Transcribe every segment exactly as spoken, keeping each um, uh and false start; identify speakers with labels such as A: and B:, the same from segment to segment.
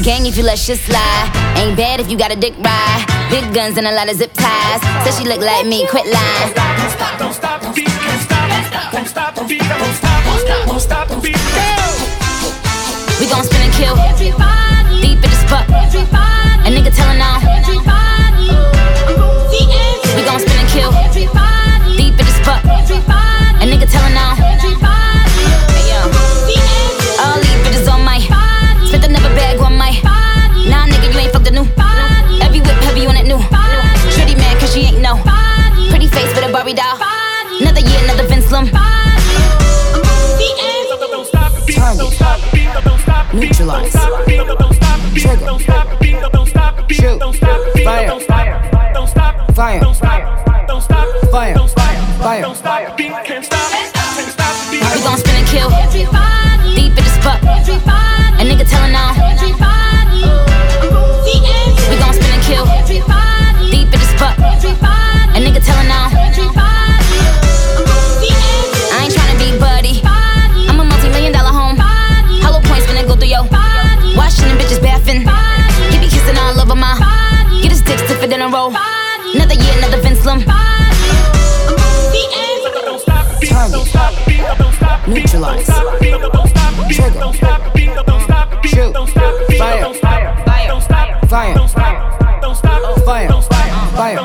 A: gang if you let shit slide. Ain't bad if you got a dick ride. Big guns and a lot of zip ties. Said she look like me, quit lying.
B: Don't stop, don't stop the beat, can't stop. Won't stop the beat, won't stop, won't stop, won't stop the beat.
A: We gon' spin and kill. Deep in the spot. A nigga tellin' on. We gon' spin and kill. Deep in the spot. A nigga tellin' on. Hey yo. All these bitches on my. Spent another bag on my. Nah nigga, you ain't fucked the new. Every whip heavy on that new. Shorty mad cause she ain't know. Pretty face with a Barbie doll. Another year, another Vince Lum.
C: Neutralize. Trigger. Shoot. Fire. Fire. Fire. Fire.
A: We gon' spin and kill. Deep in the spot. A nigga tellin' on. We gon' spin and kill. Deep in the spot. A nigga tellin' on. I ain't tryna be buddy. I'm a multi-million dollar home. Hollow points finna go through yo. Washing them bitches bathing. He be kissing all over my. Get his dick stiff in a row. Another year, another Vince Lum.
C: Target. Neutralize. Trigger. Shoot. Fire. Fire. Fire. Fire. Fire.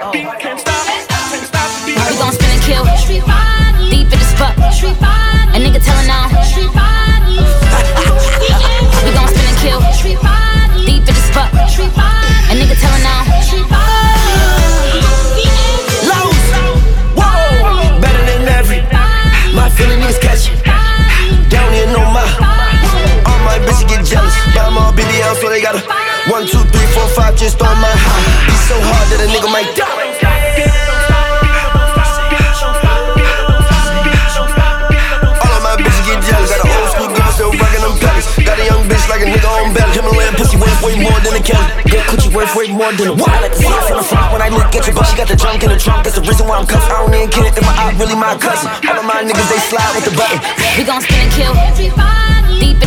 A: We gon' spin and kill. Deep in the spot. A nigga tellin' on. We gon' spin and kill. Deep in the spot. A nigga tellin' on.
D: Lows. Whoa. Better than every. My feeling is catchy. Down here, no my. All my bitches get jealous. Yeah, I'm all busy out, so they gotta. One, two, three, four, five, just on my high. He's so hard that a nigga might die. All of my bitches get jealous. Got an old school girl still rockin' them pellets. Got a young bitch like a nigga on belly. Himalayan pussy worth way more than a Kelly. Good coochie worth way more than a what? I like to see it from the front when I look at you, but she got the junk in the trunk. That's the reason why I'm cuffed. I don't even care if my eye really my cousin. All of my niggas they slide with the button.
A: We gon' spin and kill. Deep